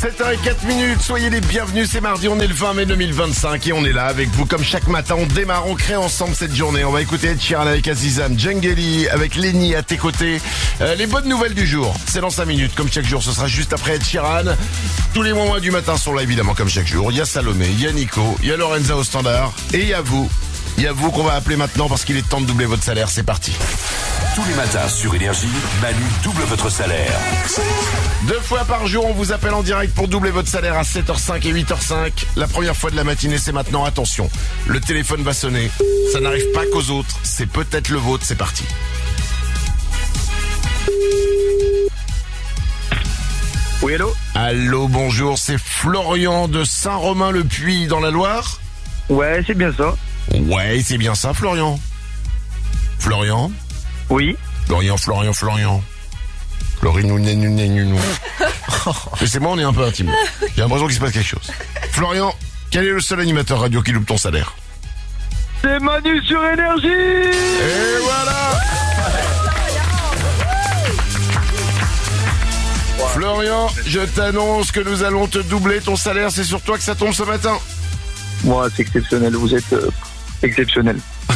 7h04, soyez les bienvenus, c'est mardi, on est le 20 mai 2025 et on est là avec vous comme chaque matin, on démarre, on crée ensemble cette journée. On va écouter Ed Sheeran avec Azizam, Djangeli avec Lenny à tes côtés. Les bonnes nouvelles du jour, c'est dans 5 minutes, comme chaque jour, ce sera juste après Ed Sheeran. Tous les moments du matin sont là évidemment comme chaque jour. Il y a Salomé, il y a Nico, il y a Lorenza au standard et il y a vous. Il y a vous qu'on va appeler maintenant parce qu'il est temps de doubler votre salaire, c'est parti. Tous les matins sur Énergie, Manu double votre salaire. 2 fois par jour, on vous appelle en direct pour doubler votre salaire à 7h05 et 8h05. La première fois de la matinée, c'est maintenant. Attention, le téléphone va sonner. Ça n'arrive pas qu'aux autres, c'est peut-être le vôtre, c'est parti. Oui, allô? Allô, bonjour, c'est Florian de Saint-Romain-le-Puy dans la Loire? Ouais, c'est bien ça. Ouais, c'est bien ça, Florian. Florian? Oui. Florian. Florinou. Laissez-moi, on est un peu intime. J'ai l'impression qu'il se passe quelque chose. Florian, quel est le seul animateur radio qui loupe ton salaire? C'est Manu sur Énergie. Et voilà. Florian, je t'annonce que nous allons te doubler ton salaire. C'est sur toi que ça tombe ce matin. Moi, c'est exceptionnel. Vous êtes exceptionnel.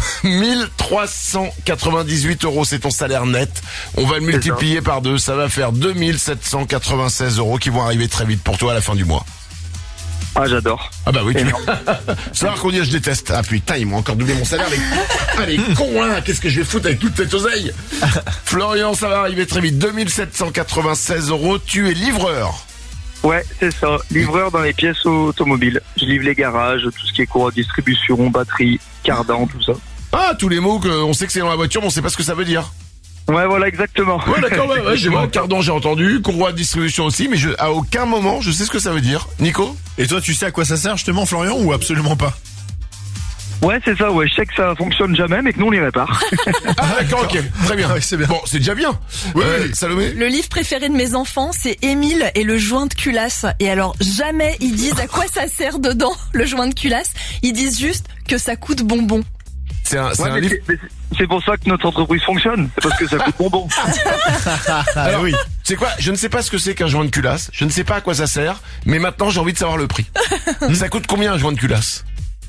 1398 €, c'est ton salaire net. On va le multiplier par 2, ça va faire 2796 € qui vont arriver très vite pour toi à la fin du mois. Ah, j'adore. Ah bah oui, c'est rare qu'on dit je déteste. Ah putain, ils m'ont encore doublé mon salaire. Les cons là, qu'est-ce que je vais foutre avec toute cette oseille? Florian, ça va arriver très vite. 2796 €, tu es livreur. Ouais, c'est ça. Livreur dans les pièces automobiles. Je livre les garages, tout ce qui est courant, distribution, batterie, cardan, tout ça. Ah, tous les mots qu'on sait que c'est dans la voiture, mais on sait pas ce que ça veut dire. Ouais, voilà, exactement. Ouais, d'accord, ouais, j'ai moi, cardan, j'ai entendu, courroie de distribution aussi, mais à aucun moment, je sais ce que ça veut dire. Nico? Et toi, tu sais à quoi ça sert justement, Florian, ou absolument pas? Ouais, c'est ça, ouais. Je sais que ça fonctionne jamais, mais que nous, on les répare. Ah, d'accord, ok. Très bien. Ouais, c'est bien. Bon, c'est déjà bien. Oui. Salomé? Le livre préféré de mes enfants, c'est Émile et le joint de culasse. Et alors, jamais ils disent à quoi ça sert dedans, le joint de culasse. Ils disent juste que ça coûte bonbon. C'est un Ouais, livre. c'est pour ça que notre entreprise fonctionne. C'est parce que ça coûte bonbon. Alors oui. C'est quoi? Je ne sais pas ce que c'est qu'un joint de culasse. Je ne sais pas à quoi ça sert. Mais maintenant, j'ai envie de savoir le prix. Ça coûte combien un joint de culasse?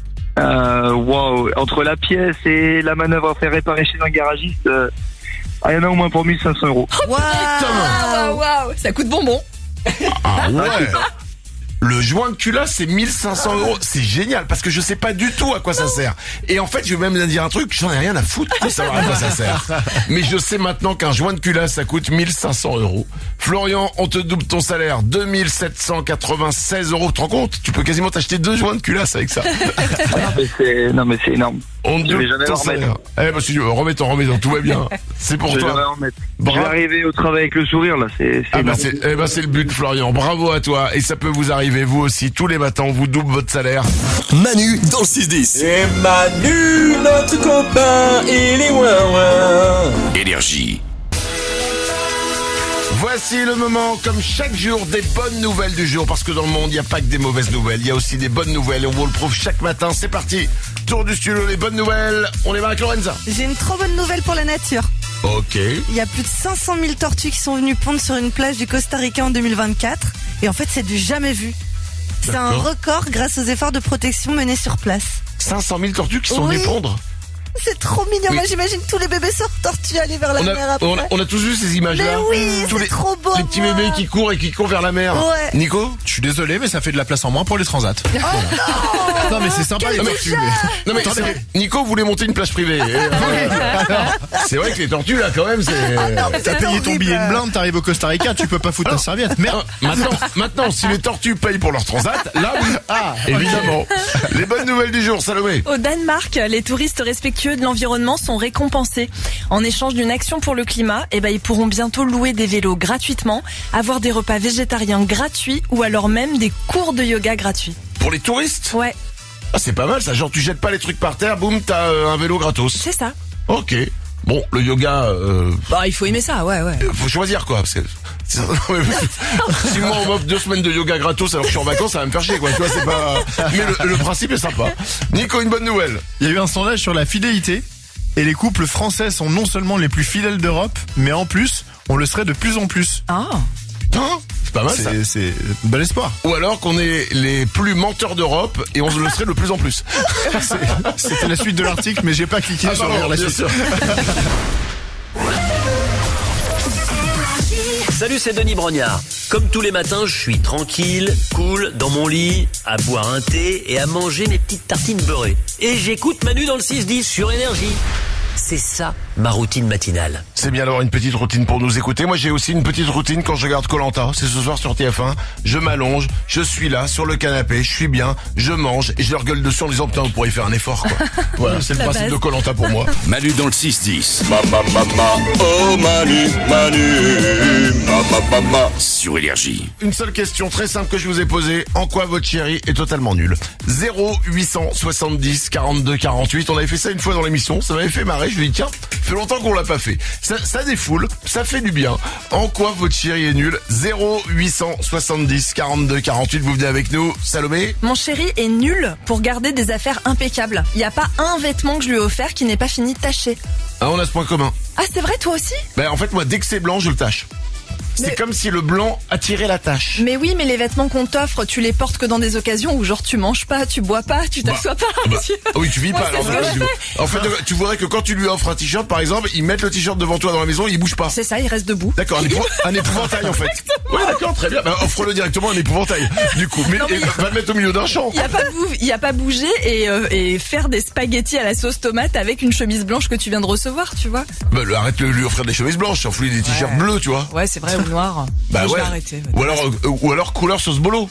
Wow. Entre la pièce et la manœuvre à faire réparer chez un garagiste, il y en a au moins pour 1500 €. Waouh, ça coûte bonbon. Ah ouais. Le joint de culasse, c'est 1500 €. C'est génial parce que je sais pas du tout à quoi ça sert. Et en fait, je vais même dire un truc, j'en ai rien à foutre de savoir à quoi ça sert. Mais je sais maintenant qu'un joint de culasse, ça coûte 1500 €. Florian, on te double ton salaire, 2796 €. Tu te rends compte? Tu peux quasiment t'acheter 2 joints de culasse avec ça. Non, mais c'est énorme. On te Je vais double jamais ton en remettre. salaire. Eh ben, si tu veux, remettons, tout va bien. C'est pour Je vais toi. jamais en remettre. Je Bravo. vais arriver au travail avec le sourire, là. C'est Ah bah énorme. c'est le but, Florian. Bravo à toi. Et ça peut vous arriver, vous aussi. Tous les matins, on vous double votre salaire. Manu dans le 6-10. Et Manu, notre copain, il est ouin. Énergie. Voici le moment, comme chaque jour, des bonnes nouvelles du jour. Parce que dans le monde, il n'y a pas que des mauvaises nouvelles. Il y a aussi des bonnes nouvelles. Et on vous le prouve chaque matin. C'est parti. Tour du studio, les bonnes nouvelles. On est avec Lorenza. J'ai une trop bonne nouvelle pour la nature. Ok. Il y a plus de 500 000 tortues qui sont venues pondre sur une plage du Costa Rica en 2024. Et en fait, c'est du jamais vu. C'est un D'accord. record grâce aux efforts de protection menés sur place. 500 000 tortues qui sont Oui. venues pondre. C'est trop mignon. Oui. Moi, j'imagine tous les bébés sur tortues aller vers la mer après. On a tous vu ces images-là. Mais oui, Tous c'est trop beau à Les petits voir. bébés qui courent et qui courent vers la mer. Ouais. Nico? Je suis désolé, mais ça fait de la place en moins pour les transats. Non, mais c'est sympa les tortues. Non mais Attendez. Nico voulait monter une plage privée. C'est vrai que les tortues là quand même c'est. T'as c'est payé ton horrible. billet de blinde, t'arrives au Costa Rica, tu peux pas foutre ta serviette. Merde. Maintenant, si les tortues payent pour leur transat, là oui, évidemment. Les bonnes nouvelles du jour, Salomé. Au Danemark, les touristes respectueux de l'environnement sont récompensés. En échange d'une action pour le climat, ils pourront bientôt louer des vélos gratuitement, avoir des repas végétariens gratuits ou alors même des cours de yoga gratuits. Pour les touristes? Ouais, Ah, c'est pas mal ça, genre tu jettes pas les trucs par terre, boum, t'as un vélo gratos. c'est ça. Ok. Bon, le yoga, Bah, il faut aimer ça, ouais. faut choisir quoi, parce que si moi on m'offre 2 semaines de yoga gratos alors que je suis en vacances, ça va me faire chier quoi, tu vois, c'est pas. Mais le principe est sympa. Nico, une bonne nouvelle. Il y a eu un sondage sur la fidélité et les couples français sont non seulement les plus fidèles d'Europe, mais en plus, on le serait de plus en plus. Ah. Putain, C'est pas mal ça. C'est un bel espoir. Ou alors qu'on est les plus menteurs d'Europe et on le serait de plus en plus. C'était la suite de l'article, mais j'ai pas cliqué sur pardon, la bien suite. sûr. Salut, c'est Denis Brognard. Comme tous les matins, je suis tranquille, cool, dans mon lit, à boire un thé et à manger mes petites tartines beurrées. Et j'écoute Manu dans le 6-10 sur Énergie. C'est ça, ma routine matinale. C'est bien d'avoir une petite routine pour nous écouter. Moi, j'ai aussi une petite routine quand je regarde Koh-Lanta. C'est ce soir sur TF1. Je m'allonge, je suis là, sur le canapé, je suis bien, je mange, et je leur gueule dessus en disant, putain, vous pourriez faire un effort, quoi. Voilà, c'est le principe base. de Koh-Lanta pour moi. Manu dans le 6-10. Oh Manu, Sur Énergie. Une seule question très simple que je vous ai posée. En quoi votre chéri est totalement nul? 0870 42 48. On avait fait ça une fois dans l'émission. Ça m'avait fait marrer. Je lui ai dit, tiens, fait longtemps qu'on l'a pas fait. Ça défoule. Ça fait du bien. En quoi votre chéri est nul? 0870 42 48. Vous venez avec nous. Salomé? Mon chéri est nul pour garder des affaires impeccables. Il n'y a pas un vêtement que je lui ai offert qui n'est pas fini taché. Ah, on a ce point commun. Ah, c'est vrai, toi aussi? Ben, en fait, moi, dès que c'est blanc, je le tâche. C'est Mais- comme si le blanc attirait la tâche. Mais oui, mais les vêtements qu'on t'offre, tu les portes que dans des occasions où genre tu manges pas, tu bois pas, tu t'assois pas. Ah oui, tu vis Moi, pas. c'est Alors, ce que je en fait, tu voudrais que quand tu lui offres un t-shirt, par exemple, ils mettent le t-shirt devant toi dans la maison, il bouge pas. C'est ça, il reste debout. D'accord, un épouvantail en fait. Oui, d'accord, très bien. Bah, offre-le directement un épouvantail. Du coup, mais Non, mais- va le mettre au milieu d'un champ. Il y a pas bougé et faire des spaghettis à la sauce tomate avec une chemise blanche que tu viens de recevoir, tu vois. Bah, arrête de lui offrir des chemises blanches, offre-lui des t-shirts Ouais. bleus, tu vois. Ouais, c'est vrai, ou noir. Bah Moi, je ouais. vais arrêter. Ou alors couleur sauce bolo.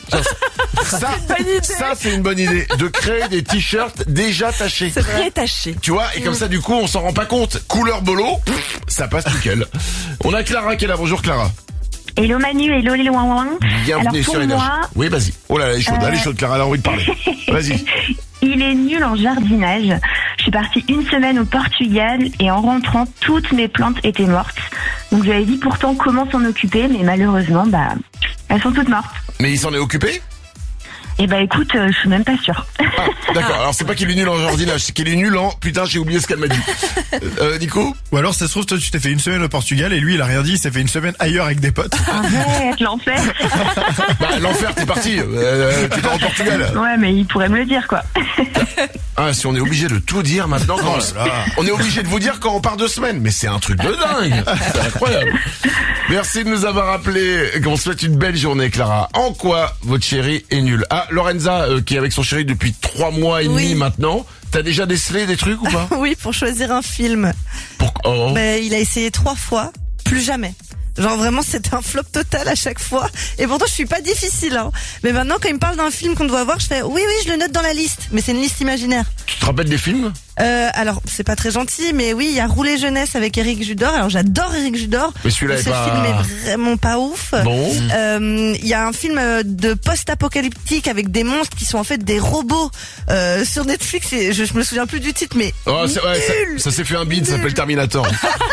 Ça, c'est une bonne idée. De créer des t-shirts déjà tachés. C'est très taché. Tu vois, et comme ça, du coup, on s'en rend pas compte. Couleur bolo, ça passe nickel. On a Clara qui est là. Bonjour Clara. Hello Manu, hello les ouin. Bienvenue Alors, sur pour Énergie. moi, Oui, vas-y. Oh là, elle est chaude, Clara, elle a envie de parler. Vas-y. Il est nul en jardinage. Je suis partie une semaine au Portugal et en rentrant, toutes mes plantes étaient mortes. Donc j'avais dit pourtant comment s'en occuper, mais malheureusement, elles sont toutes mortes. Mais il s'en est occupé? Et écoute, je suis même pas sûre. Ah, d'accord. Alors c'est pas qu'il est nul en jardinage, c'est qu'il est nul en putain, j'ai oublié ce qu'elle m'a dit. Nico? Ou alors, ça se trouve, toi, tu t'es fait une semaine au Portugal et lui, il a rien dit, il s'est fait une semaine ailleurs avec des potes. Arrête, l'enfer. Bah, l'enfer, t'es parti. Tu pars au Portugal. Ouais, mais il pourrait me le dire, quoi. Ah, si on est obligé de tout dire maintenant, quand Oh là là. on est obligé de vous dire quand on part 2 semaines. Mais c'est un truc de dingue. C'est incroyable. Merci de nous avoir appelé. On se souhaite une belle journée, Clara. En quoi votre chéri est nul? Ah, Lorenza, qui est avec son chéri depuis 3 mois et demi Oui. maintenant. T'as déjà décelé des trucs ou pas? Oui, pour choisir un film. Oh. Il a essayé 3 fois, plus jamais. Genre vraiment c'était un flop total à chaque fois. Et pourtant je suis pas difficile hein. Mais maintenant quand il me parle d'un film qu'on doit voir, je fais oui je le note dans la liste. Mais c'est une liste imaginaire. Tu te rappelles des films? Alors c'est pas très gentil, mais oui il y a Rouler jeunesse avec Éric Judor. Alors j'adore Éric Judor. Mais celui-là Ce est pas... film est vraiment pas ouf. Bon. Il y a un film de post-apocalyptique avec des monstres qui sont en fait des robots sur Netflix. Et je me souviens plus du titre, mais Oh, nul. ça s'est fait un bide, ça s'appelle Terminator.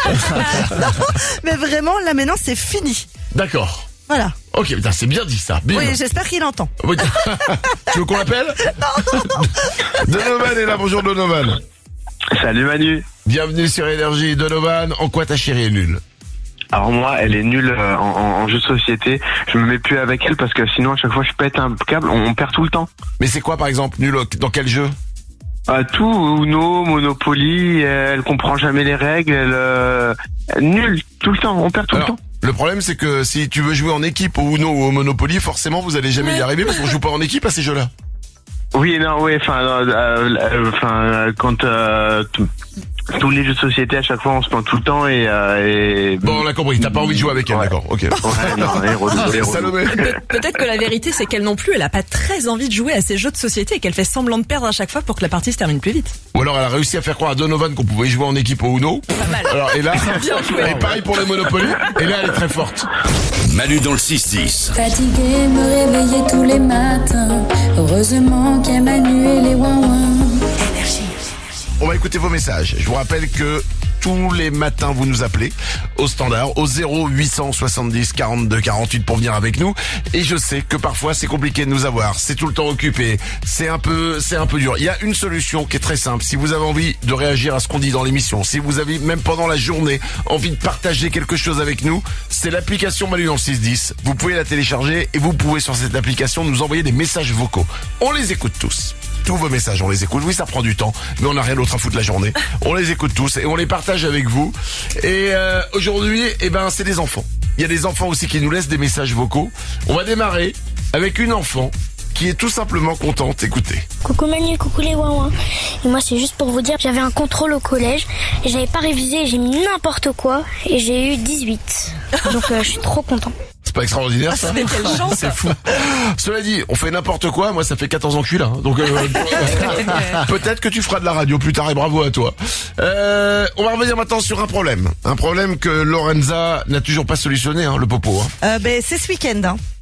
Mais vraiment là maintenant c'est fini. D'accord. Voilà. Ok, putain, c'est bien dit ça. Bim. Oui, j'espère qu'il entend. Oui. Tu veux qu'on l'appelle? Non. Donovan est là, bonjour Donovan. Salut Manu. Bienvenue sur Énergie. Donovan, en quoi ta chérie est nulle? Alors moi, elle est nulle en jeu de société. Je me mets plus avec elle parce que sinon à chaque fois je pète un câble, on perd tout le temps. Mais c'est quoi par exemple nul? Dans quel jeu? Tout, Uno, Monopoly, elle comprend jamais les règles, nul, tout le temps, on perd tout Alors, le temps. le problème c'est que si tu veux jouer en équipe au Uno ou au Monopoly, forcément vous allez jamais y arriver parce qu'on joue pas en équipe à ces jeux-là. Oui, non, oui, quand tous les jeux de société à chaque fois on se prend tout le temps et Bon, on a compris, t'as pas envie de jouer avec elle, Ouais. d'accord, ok. ouais, non, les relous. Salomé. Peut-être que la vérité, c'est qu'elle non plus, elle a pas très envie de jouer à ces jeux de société et qu'elle fait semblant de perdre à chaque fois pour que la partie se termine plus vite. Ou alors elle a réussi à faire croire à Donovan qu'on pouvait jouer en équipe au Uno. Pas mal. Alors, et là, Bien joué. et pareil pour le Monopoly, et là elle est très forte. Manu dans le 6-10. Fatiguée, me réveiller tous les matins. Heureusement qu'il y a Manu et les ouin-ouin. On va écouter vos messages. Je vous rappelle que tous les matins vous nous appelez au standard au 0870 42 48 pour venir avec nous. Et je sais que parfois c'est compliqué de nous avoir, c'est tout le temps occupé, c'est un peu dur. Il y a une solution qui est très simple. Si vous avez envie de réagir à ce qu'on dit dans l'émission, si vous avez même pendant la journée envie de partager quelque chose avec nous, c'est l'application Manu dans le 610. Vous pouvez la télécharger et vous pouvez sur cette application nous envoyer des messages vocaux. On les écoute tous. Tous vos messages, on les écoute. Oui, ça prend du temps, mais on n'a rien d'autre à foutre la journée. On les écoute tous et on les partage avec vous. Et aujourd'hui, c'est des enfants. Il y a des enfants aussi qui nous laissent des messages vocaux. On va démarrer avec une enfant qui est tout simplement contente. Écoutez. Coucou Manu, coucou les ouin-ouin. Et moi c'est juste pour vous dire, j'avais un contrôle au collège et j'avais pas révisé, j'ai mis n'importe quoi et j'ai eu 18. Donc je suis trop content. C'est pas extraordinaire ça? Mais quelle chance. C'est fou. Cela dit, on fait n'importe quoi. Moi ça fait 14 ans que je suis là. Donc peut-être que tu feras de la radio plus tard et bravo à toi. On va revenir maintenant sur un problème. Un problème que Lorenza n'a toujours pas solutionné, le popo. C'est ce week-end.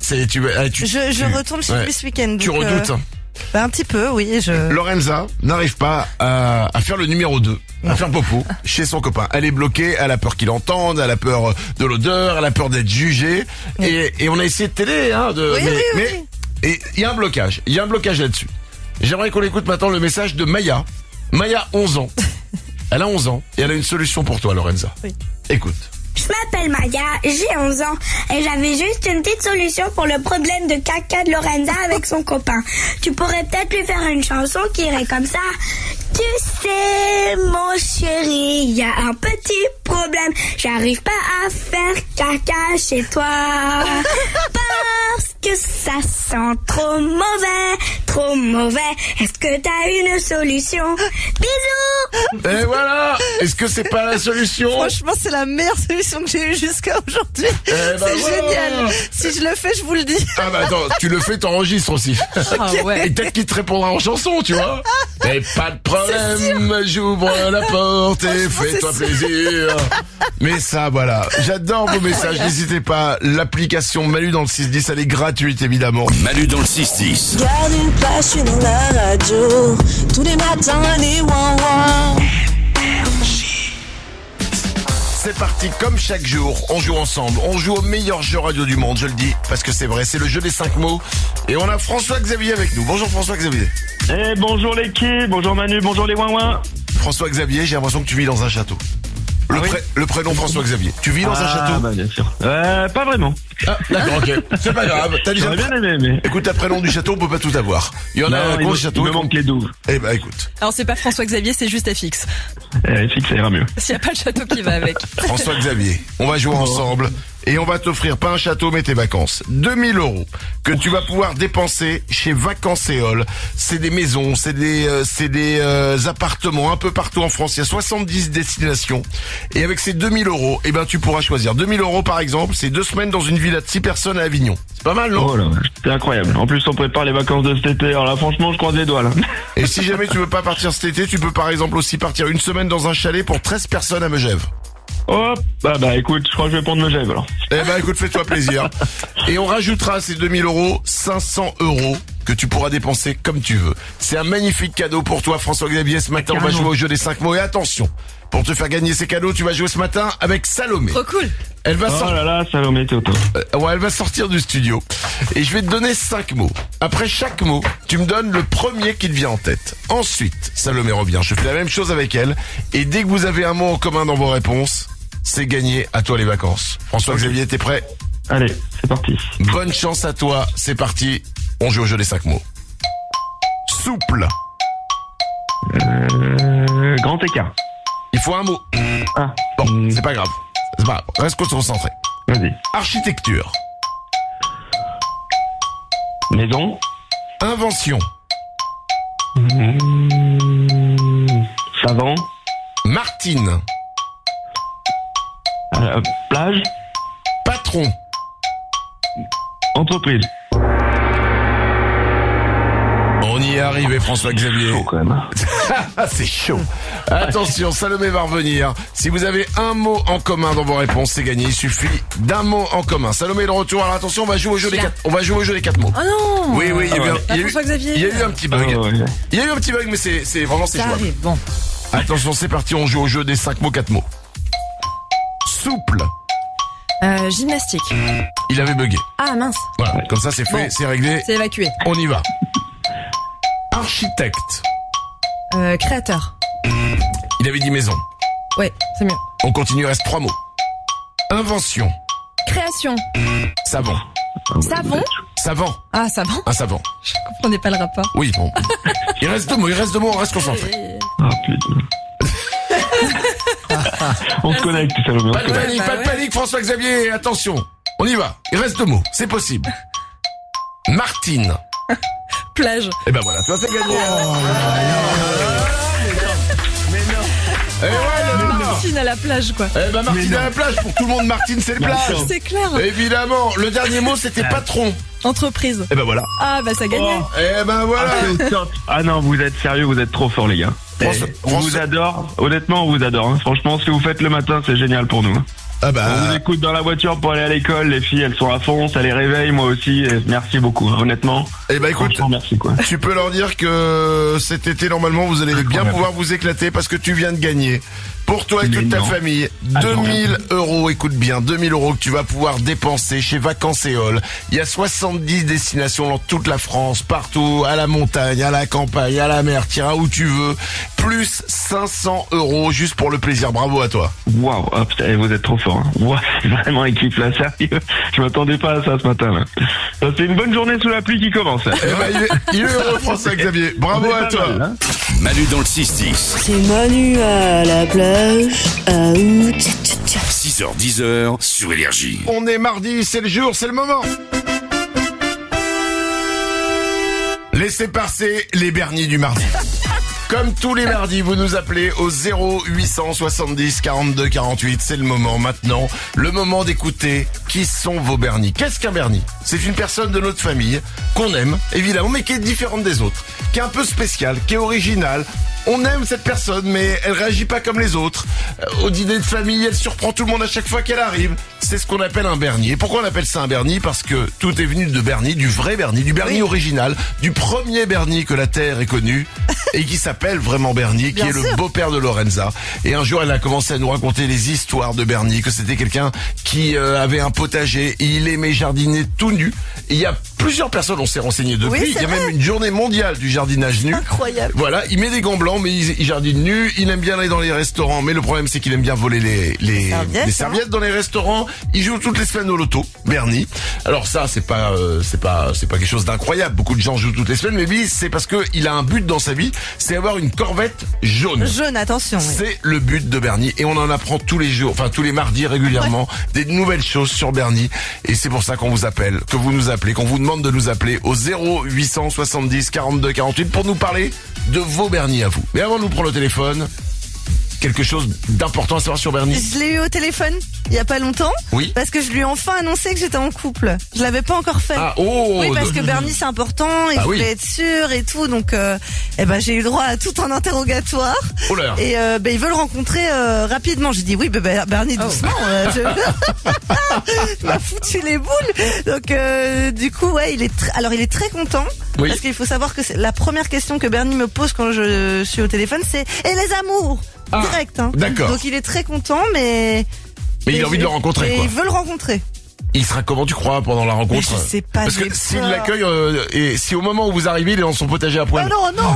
Je retourne chez lui ce week-end. Tu redoutes un petit peu, oui. Lorenza n'arrive pas à faire le numéro 2, à faire popo chez son copain. Elle est bloquée, elle a peur qu'il entende, elle a peur de l'odeur, elle a peur d'être jugée. Et on a essayé de t'aider, mais et il y a un blocage. Il y a un blocage là-dessus. J'aimerais qu'on écoute maintenant le message de Maya. Maya, 11 ans. Elle a 11 ans et elle a une solution pour toi, Lorenza. Oui. Écoute. Je m'appelle Maya, j'ai 11 ans et j'avais juste une petite solution pour le problème de caca de Lorenza avec son copain. Tu pourrais peut-être lui faire une chanson qui irait comme ça. Tu sais, mon chéri, il y a un petit problème. J'arrive pas à faire caca chez toi. Parce que ça sent trop mauvais. Est-ce que t'as une solution? Bisous! Et voilà! Est-ce que c'est pas la solution? Franchement, c'est la meilleure solution que j'ai eue jusqu'à aujourd'hui. C'est génial. Si je le fais, je vous le dis. Ah bah attends, tu le fais, t'enregistres aussi. Ouais. Et peut-être qu'il te répondra en chanson, tu vois. Et pas de problème, j'ouvre la porte et fais-toi plaisir. Mais ça, voilà. J'adore vos messages, n'hésitez pas. L'application Manu dans le 610, elle est gratuite, évidemment. Manu dans le 610. Garde une place, je suis dans la radio. Tous les matins, les ouin-ouin. C'est parti, comme chaque jour, on joue ensemble. On joue au meilleur jeu radio du monde, je le dis, parce que c'est vrai, c'est le jeu des 5 mots. Et on a François-Xavier avec nous. Bonjour François-Xavier. Bonjour l'équipe, bonjour Manu, bonjour les ouin-ouin. François-Xavier, j'ai l'impression que tu vis dans un château. Le prénom François-Xavier. Tu vis dans un château? Bah bien sûr. Pas vraiment. Ah, d'accord, ok. C'est pas grave. T'as déjà bien aimé, mais... Écoute, t'as prénom du château, on peut pas tout avoir. Il y en a un gros château. Il me manque les douves. Eh ben, écoute. Alors c'est pas François-Xavier, c'est juste FX. FX, ça ira mieux. S'il y a pas le château qui va avec. François-Xavier, on va jouer ensemble. Et on va t'offrir pas un château mais tes vacances. 2000 € que tu vas pouvoir dépenser chez Vacancéole. C'est des maisons, c'est des appartements un peu partout en France. Il y a 70 destinations. Et avec ces 2000 €, tu pourras choisir. 2000 € par exemple, c'est 2 semaines dans une villa de 6 personnes à Avignon. C'est pas mal, non? Oh là, c'est incroyable. En plus, on prépare les vacances de cet été. Alors là, franchement, je croise les doigts, là. Et si jamais tu veux pas partir cet été, tu peux par exemple aussi partir une semaine dans un chalet pour 13 personnes à Megève. Oh, bah écoute, je crois que je vais prendre Megève alors. Écoute, fais-toi plaisir. Et on rajoutera à ces 2000 €, 500 € que tu pourras dépenser comme tu veux. C'est un magnifique cadeau pour toi, François-Xavier. Ce matin, on va jouer au jeu des 5 mots. Et attention, pour te faire gagner ces cadeaux, tu vas jouer ce matin avec Salomé. Trop cool. Elle va Oh là là, Salomé, t'es au top. Elle va sortir du studio. Et je vais te donner 5 mots. Après chaque mot, tu me donnes le premier qui te vient en tête. Ensuite, Salomé revient. Je fais la même chose avec elle. Et dès que vous avez un mot en commun dans vos réponses, c'est gagné. À toi les vacances. François-Xavier, t'es prêt? Allez, c'est parti. Bonne chance à toi. C'est parti. On joue au jeu des 5 mots. Souple. Grand écart. Il faut un mot. Ah. Bon, c'est pas grave. C'est pas grave. Reste concentré. Vas-y. Architecture. Maison. Invention. Savant. Martine. Plage. Patron. Entreprise. On y est arrivé, François-Xavier. Chaud, quand même. C'est chaud. Attention, Salomé va revenir. Si vous avez un mot en commun dans vos réponses, c'est gagné. Il suffit d'un mot en commun. Salomé est de retour. Alors attention, on va jouer au jeu des 4. On va jouer au jeu des 4 mots. Oh non. Oui, il y a eu François-Xavier. un petit bug. Ouais. Il y a eu un petit bug, mais c'est vraiment Ça jouable. arrive, bon. Attention, c'est parti, on joue au jeu des 5 mots, 4 mots. Souple. Gymnastique. Il avait bugué. Ah mince. Voilà, comme ça c'est fait, c'est réglé. C'est évacué. On y va. Architecte. Créateur. Il avait dit maison. Ouais, c'est mieux. On continue, il reste 3 mots. Invention. Création. Savon. Savon. Savant. Ah, savant. Un savant. Je comprenais pas le rapport. Oui, bon. Il reste 2 mots, on reste concentré. Oh putain. On se connecte, ça va bien. Pas de panique, François-Xavier, attention. On y va. Il reste 2 mots, c'est possible. Martine. Plage. Et ben voilà, toi c'est gagné. Et ouais, Martine à la plage, quoi. Eh ben Martine à la plage, pour tout le monde, Martine c'est le plage. C'est clair. Évidemment, le dernier mot c'était patron. Entreprise. Et ben voilà. Ah bah ça gagnait. Et ben voilà. Ah non, vous êtes sérieux, vous êtes trop forts les gars. On vous adore, honnêtement on vous adore. Hein. Franchement, ce que vous faites le matin, c'est génial pour nous. Ah bah... On vous écoute dans la voiture pour aller à l'école, les filles elles sont à fond, ça les réveille, moi aussi, et merci beaucoup, honnêtement. Eh bah écoute, merci, quoi. Tu peux leur dire que cet été normalement vous allez bien pouvoir vous éclater parce que tu viens de gagner. Pour toi et toute ta famille, 2000 €, écoute bien, 2000 € que tu vas pouvoir dépenser chez Vacances Éole. Il y a 70 destinations dans toute la France, partout, à la montagne, à la campagne, à la mer, t'iras où tu veux. Plus 500 € juste pour le plaisir, bravo à toi. Waouh, oh, putain, vous êtes trop fort. Hein. Wow, c'est vraiment équipe là, sérieux. Je m'attendais pas à ça ce matin là. C'est une bonne journée sous la pluie qui commence. Là. Eh ben, il est heureux François-Xavier, bravo à toi. Mal, hein. Manu dans le 6-10. C'est Manu à la plage, à août. 6h, 10h sur Énergie. On est mardi, c'est le jour, c'est le moment. Laissez passer les berniers du mardi. Comme tous les mardis, vous nous appelez au 0870 42 48. C'est le moment maintenant. Le moment d'écouter qui sont vos bernies. Qu'est-ce qu'un bernie? C'est une personne de notre famille qu'on aime, évidemment, mais qui est différente des autres. Qui est un peu spéciale, qui est originale. On aime cette personne, mais elle réagit pas comme les autres. Au dîner de famille, elle surprend tout le monde à chaque fois qu'elle arrive. C'est ce qu'on appelle un bernie. Et pourquoi on appelle ça un bernie? Parce que tout est venu de Bernie, du vrai Bernie, du Bernie original, du premier Bernie que la Terre ait connu, et qui s'appelle vraiment Bernie, qui est le beau-père de Lorenza. Et un jour, elle a commencé à nous raconter les histoires de Bernie, que c'était quelqu'un qui avait un potager, il aimait jardiner tout nu. Et il y a plusieurs personnes, on s'est renseigné depuis, il y a même une journée mondiale du jardinage nu. Incroyable. Voilà, il met des gants blancs, mais il jardine nu, il aime bien aller dans les restaurants, mais le problème c'est qu'il aime bien voler les serviettes dans les restaurants. Il joue toutes les semaines au loto, Bernie. Alors ça, c'est pas quelque chose d'incroyable. Beaucoup de gens jouent toutes les semaines, mais lui, c'est parce que il a un but dans sa vie, c'est avoir une Corvette jaune. Jaune, attention. Oui. C'est le but de Bernie, et on en apprend tous les jours, enfin tous les mardis régulièrement, des nouvelles choses sur Bernie. Et c'est pour ça qu'on vous appelle, que vous nous appelez, qu'on vous demande de nous appeler au 0870 42 48 pour nous parler de vos Bernie à vous. Mais avant de nous prendre le téléphone, quelque chose d'important à savoir sur Bernie. Je l'ai eu au téléphone il y a pas longtemps. Oui. Parce que je lui ai enfin annoncé que j'étais en couple. Je l'avais pas encore fait. Ah, oh. Oui, parce que Bernie c'est important et je voulais être sûre et tout. Donc, j'ai eu droit à tout un interrogatoire. Oh là. Et ils veulent rencontrer rapidement. J'ai dit oui, Bernie doucement. Il m'a foutu les boules. Donc du coup, il est très content. Oui. Parce qu'il faut savoir que la première question que Bernie me pose quand je suis au téléphone, c'est et les amours. Direct, hein. D'accord. Donc il est très content, mais il a envie de le rencontrer, quoi. Il veut le rencontrer. Il sera comment, tu crois, pendant la rencontre? Mais je sais pas. Parce que s'il l'accueille et si au moment où vous arrivez, il est dans son potager à poil. Non.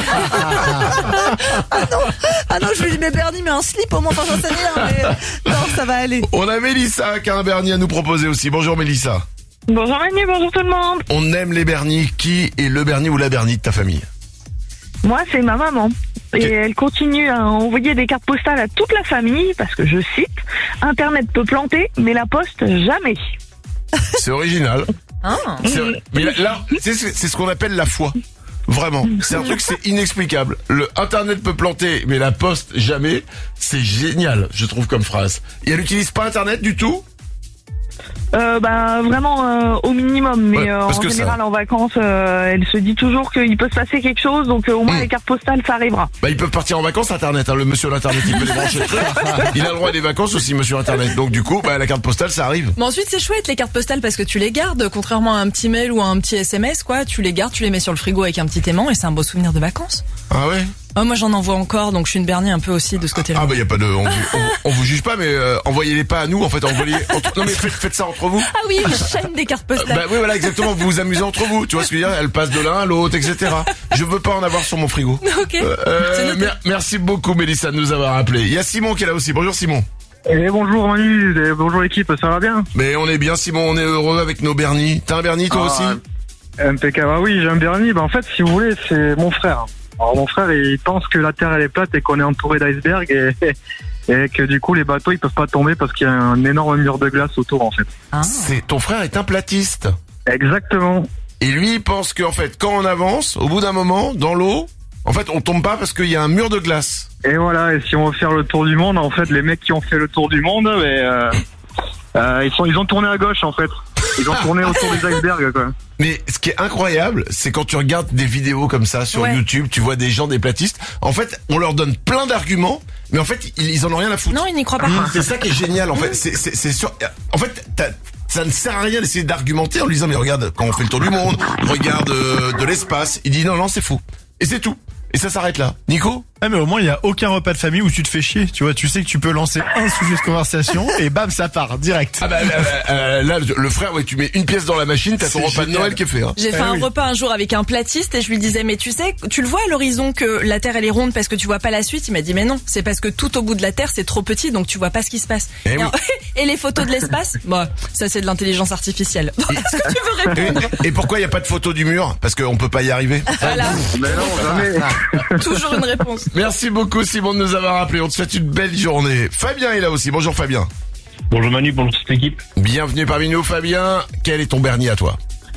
Ah non, je lui dis mais Bernie, mais un slip au moins, enfin j'en sais rien, mais non, ça va aller. On a Mélissa qui a un Bernie à nous proposer aussi. Bonjour Mélissa. Bonjour Manu, bonjour tout le monde. On aime les Bernie. Qui est le Bernie ou la Bernie de ta famille? Moi, c'est ma maman. Et elle continue à envoyer des cartes postales à toute la famille parce que, je cite, Internet peut planter, mais la poste, jamais. C'est original. Mais là, c'est ce qu'on appelle la foi. Vraiment. C'est un truc, c'est inexplicable. Le Internet peut planter, mais la poste, jamais. C'est génial, je trouve, comme phrase. Et elle n'utilise pas Internet du tout? Vraiment au minimum, mais en général en vacances elle se dit toujours qu'il peut se passer quelque chose, donc au moins les cartes postales ça arrivera. Ils peuvent partir en vacances Internet, hein, le monsieur l'Internet il peut les brancher. Il a le droit à des vacances aussi monsieur Internet, donc du coup la carte postale ça arrive. Mais ensuite c'est chouette les cartes postales parce que tu les gardes, contrairement à un petit mail ou à un petit SMS quoi, tu les gardes, tu les mets sur le frigo avec un petit aimant et c'est un beau souvenir de vacances. Ah ouais? Oh, moi j'en envoie encore, donc je suis une Bernie un peu aussi de ce côté-là. Ah bah y a pas de, on vous juge pas, mais envoyez-les pas à nous. En fait, envoyez. Non mais faites ça entre vous. Ah oui, je chaîne des cartes postales. Bah oui, voilà, exactement. Vous vous amusez entre vous. Tu vois ce que je veux dire? Elle passe de l'un à l'autre, etc. Je veux pas en avoir sur mon frigo. Ok. Merci beaucoup, Mélissa, de nous avoir appelé. Il y a Simon qui est là aussi. Bonjour, Simon. Bonjour Manu, bonjour l'équipe, ça va bien? Mais on est bien, Simon. On est heureux avec nos Bernie. T'as un Bernie toi aussi? Impeccable. Ah oui, j'ai un Bernie. En fait, si vous voulez, c'est mon frère. Alors mon frère, il pense que la Terre elle est plate et qu'on est entouré d'icebergs et que du coup les bateaux ils peuvent pas tomber parce qu'il y a un énorme mur de glace autour en fait. Ton frère est un platiste. Exactement. Et lui il pense qu'en fait quand on avance, au bout d'un moment, dans l'eau, en fait on tombe pas parce qu'il y a un mur de glace. Et voilà, et si on veut faire le tour du monde, en fait les mecs qui ont fait le tour du monde, ils ont tourné à gauche en fait. Ils ont tourné autour des icebergs quoi. Mais ce qui est incroyable, c'est quand tu regardes des vidéos comme ça sur YouTube, tu vois des gens, des platistes. En fait, on leur donne plein d'arguments, mais en fait, ils en ont rien à foutre. Non, ils n'y croient pas. C'est ça qui est génial, en fait. C'est sûr. En fait, ça ne sert à rien d'essayer d'argumenter en lui disant, mais regarde, quand on fait le tour du monde, regarde de l'espace. Il dit, non, c'est fou. Et c'est tout. Et ça s'arrête là. Nico? Ah mais au moins il y a aucun repas de famille où tu te fais chier, tu vois, tu sais que tu peux lancer un sujet de conversation et bam ça part direct. Ah bah là le frère, ouais, tu mets une pièce dans la machine, t'as ton repas de Noël qui est fait. Hein. J'ai fait un repas un jour avec un platiste et je lui disais mais tu sais, tu le vois à l'horizon que la Terre elle est ronde parce que tu vois pas la suite. Il m'a dit mais non, c'est parce que tout au bout de la Terre c'est trop petit donc tu vois pas ce qui se passe. Et les photos de l'espace, bah ça c'est de l'intelligence artificielle. Est-ce que tu veux répondre? Et pourquoi il y a pas de photo du mur? Parce qu'on peut pas y arriver. Voilà. Mais non, jamais. Toujours une réponse. Merci beaucoup Simon de nous avoir appelé. On te souhaite une belle journée. Fabien est là aussi. Bonjour Fabien. Bonjour Manu, bonjour toute l'équipe. Bienvenue parmi nous Fabien. Quel est ton Bernie à toi?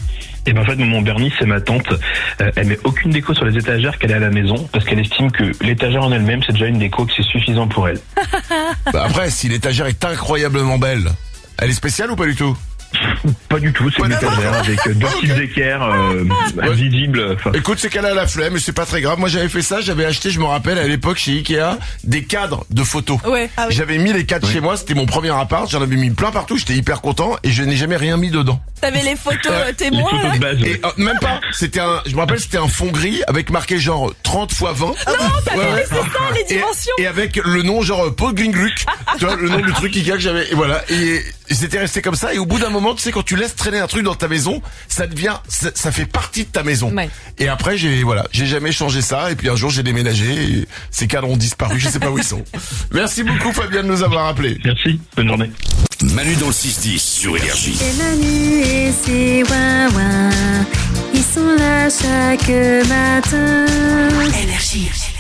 Et en fait mon Bernie c'est ma tante. Elle met aucune déco sur les étagères qu'elle a à la maison parce qu'elle estime que l'étagère en elle-même c'est déjà une déco, que c'est suffisant pour elle. Bah après si l'étagère est incroyablement belle, elle est spéciale ou pas du tout? Pas du tout, c'est une étagère avec deux types d'équerres invisibles. Écoute, c'est qu'elle a la flemme, mais c'est pas très grave. Moi j'avais fait ça, j'avais acheté, je me rappelle à l'époque chez Ikea, des cadres de photos. Ouais. Ah oui. J'avais mis les cadres chez moi, c'était mon premier appart, j'en avais mis plein partout, j'étais hyper content et je n'ai jamais rien mis dedans. T'avais les photos témoins. Les photos de base, et même pas, je me rappelle c'était un fond gris avec marqué genre 30 x 20. Non, t'avais laissé ça, les dimensions. Et avec le nom genre Paul Gringluck, tu vois, le nom du truc Ikea que j'avais, et voilà. Et c'était resté comme ça et au bout d'un moment, tu sais, quand tu laisses traîner un truc dans ta maison, ça devient, ça fait partie de ta maison. Ouais. Et après, j'ai jamais changé ça. Et puis un jour, j'ai déménagé et ces cadres ont disparu. Je sais pas où ils sont. Merci beaucoup, Fabien, de nous avoir appelé. Merci. Bonne journée. Manu dans le 6-10 sur Énergie. C'est Manu et c'est Ouin-Ouin. Ils sont là chaque matin. Énergie.